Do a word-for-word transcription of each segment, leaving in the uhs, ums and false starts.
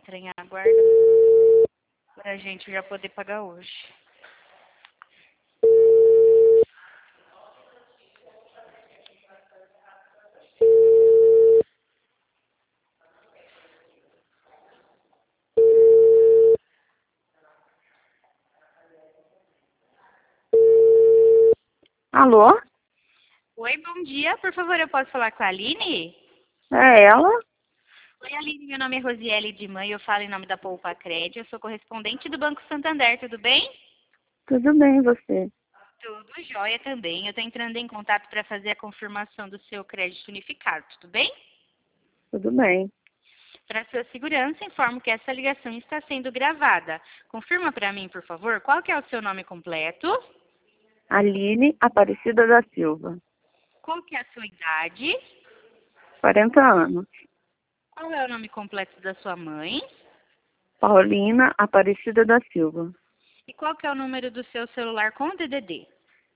estranha a guarda para a gente já poder pagar hoje. Alô? Oi, bom dia. Por favor, eu posso falar com a Aline? É ela? Oi, Aline. Meu nome é Rosiele de Mãe. Eu falo em nome da Poupa Crédito. Eu sou correspondente do Banco Santander. Tudo bem? Tudo bem, e você? Tudo jóia também. Eu estou entrando em contato para fazer a confirmação do seu crédito unificado. Tudo bem? Tudo bem. Para sua segurança, informo que essa ligação está sendo gravada. Confirma para mim, por favor, qual que é o seu nome completo? Aline Aparecida da Silva. Qual que é a sua idade? quarenta anos. Qual é o nome completo da sua mãe? Paulina Aparecida da Silva. E qual que é o número do seu celular com D D D?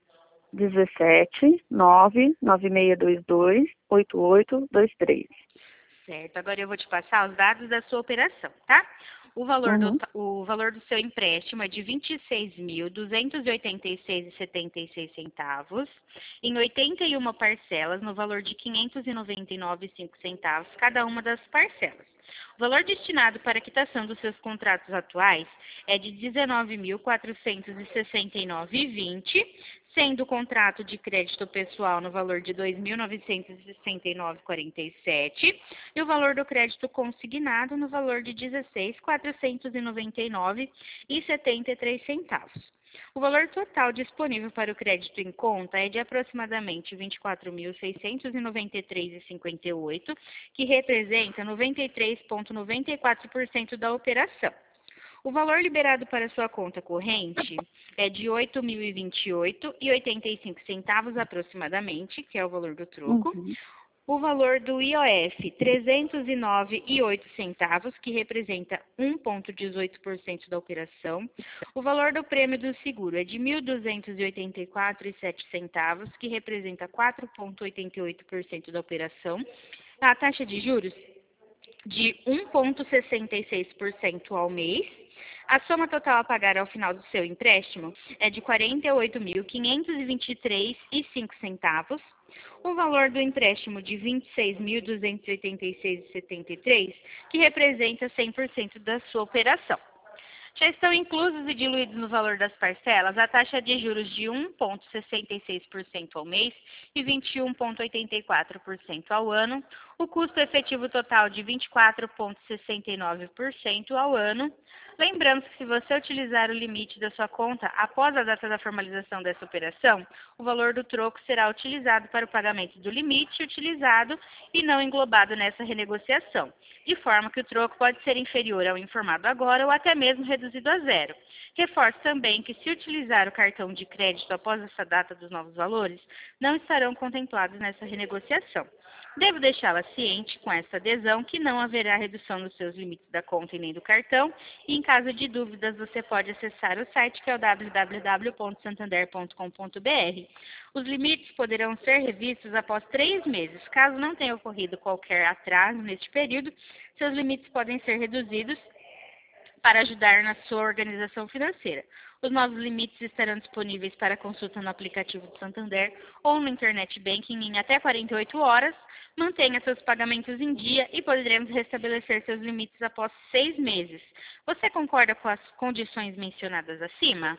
dezessete, nove, nove seis dois dois, oito oito dois três. Certo, agora eu vou te passar os dados da sua operação, tá? O valor do, Uhum. o valor do seu empréstimo é de vinte e seis mil, duzentos e oitenta e seis reais e setenta e seis centavos, em oitenta e uma parcelas, no valor de quinhentos e noventa e nove reais e cinco centavos, cada uma das parcelas. O valor destinado para a quitação dos seus contratos atuais é de dezenove mil, quatrocentos e sessenta e nove reais e vinte centavos, sendo o contrato de crédito pessoal no valor de dois mil novecentos e sessenta e nove reais e quarenta e sete centavos e o valor do crédito consignado no valor de dezesseis mil, quatrocentos e noventa e nove reais e setenta e três centavos. O valor total disponível para o crédito em conta é de aproximadamente vinte e quatro mil, seiscentos e noventa e três reais e cinquenta e oito centavos, que representa noventa e três vírgula noventa e quatro por cento da operação. O valor liberado para sua conta corrente é de oito mil e vinte e oito reais e oitenta e cinco centavos aproximadamente, que é o valor do troco. Uhum. O valor do I O F, trezentos e nove reais e oito centavos, que representa um vírgula dezoito por cento da operação. O valor do prêmio do seguro é de mil duzentos e oitenta e quatro reais e sete centavos, que representa quatro vírgula oitenta e oito por cento da operação. A taxa de juros de um vírgula sessenta e seis por cento ao mês. A soma total a pagar ao final do seu empréstimo é de quarenta e oito mil, quinhentos e vinte e três reais e cinco centavos. O valor do empréstimo de vinte e seis mil, duzentos e oitenta e seis reais e setenta e três centavos, que representa cem por cento da sua operação. Já estão inclusos e diluídos no valor das parcelas a taxa de juros de um vírgula sessenta e seis por cento ao mês e vinte e um vírgula oitenta e quatro por cento ao ano, o custo efetivo total de vinte e quatro vírgula sessenta e nove por cento ao ano. Lembrando que se você utilizar o limite da sua conta após a data da formalização dessa operação, o valor do troco será utilizado para o pagamento do limite utilizado e não englobado nessa renegociação, de forma que o troco pode ser inferior ao informado agora ou até mesmo reduzido a zero. Reforço também que, se utilizar o cartão de crédito após essa data dos novos valores, não estarão contemplados nessa renegociação. Devo deixá-la ciente, com essa adesão, que não haverá redução nos seus limites da conta e nem do cartão, e em caso de dúvidas, você pode acessar o site, que é o w w w ponto santander ponto com ponto b r. Os limites poderão ser revistos após três meses. Caso não tenha ocorrido qualquer atraso neste período, seus limites podem ser reduzidos para ajudar na sua organização financeira. Os novos limites estarão disponíveis para consulta no aplicativo do Santander ou no Internet Banking em até quarenta e oito horas. Mantenha seus pagamentos em dia e poderemos restabelecer seus limites após seis meses. Você concorda com as condições mencionadas acima?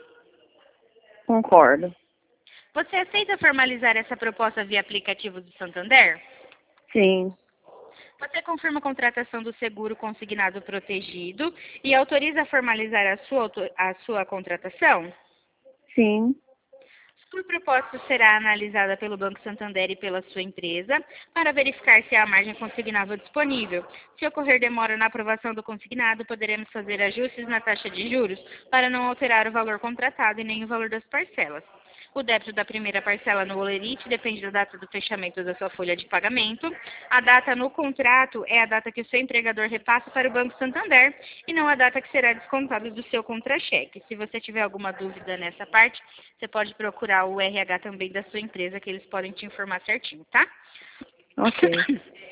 Concordo. Você aceita formalizar essa proposta via aplicativo do Santander? Sim. Você confirma a contratação do seguro consignado protegido e autoriza a formalizar a sua, a sua contratação? Sim. Sua proposta será analisada pelo Banco Santander e pela sua empresa para verificar se há a margem consignável disponível. Se ocorrer demora na aprovação do consignado, poderemos fazer ajustes na taxa de juros para não alterar o valor contratado e nem o valor das parcelas. O débito da primeira parcela no Olerite depende da data do fechamento da sua folha de pagamento. A data no contrato é a data que o seu empregador repassa para o Banco Santander e não a data que será descontada do seu contra-cheque. Se você tiver alguma dúvida nessa parte, você pode procurar o R H também da sua empresa, que eles podem te informar certinho, tá? Ok.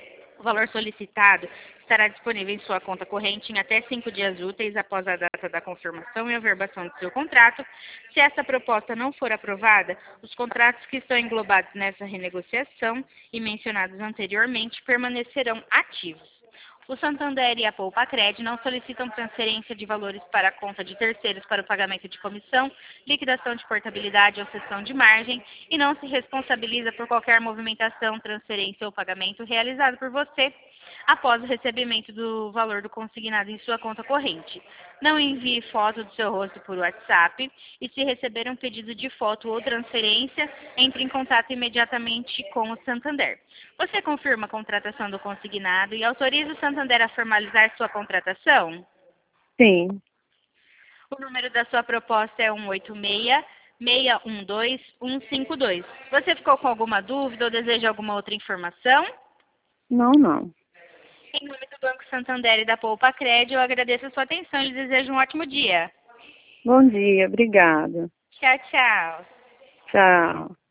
O valor solicitado estará disponível em sua conta corrente em até cinco dias úteis após a data da confirmação e averbação do seu contrato. Se essa proposta não for aprovada, os contratos que estão englobados nessa renegociação e mencionados anteriormente permanecerão ativos. O Santander e a Poupa-Cred não solicitam transferência de valores para a conta de terceiros para o pagamento de comissão, liquidação de portabilidade ou cessão de margem e não se responsabiliza por qualquer movimentação, transferência ou pagamento realizado por você após o recebimento do valor do consignado em sua conta corrente. Não envie foto do seu rosto por WhatsApp e, se receber um pedido de foto ou transferência, entre em contato imediatamente com o Santander. Você confirma a contratação do consignado e autoriza o Santander a formalizar sua contratação? Sim. O número da sua proposta é um oito seis, seis um dois, um cinco dois. Você ficou com alguma dúvida ou deseja alguma outra informação? Não, não. Em nome do Banco Santander e da Poupa-Cred, eu agradeço a sua atenção e lhe desejo um ótimo dia. Bom dia, obrigada. Tchau, tchau. Tchau.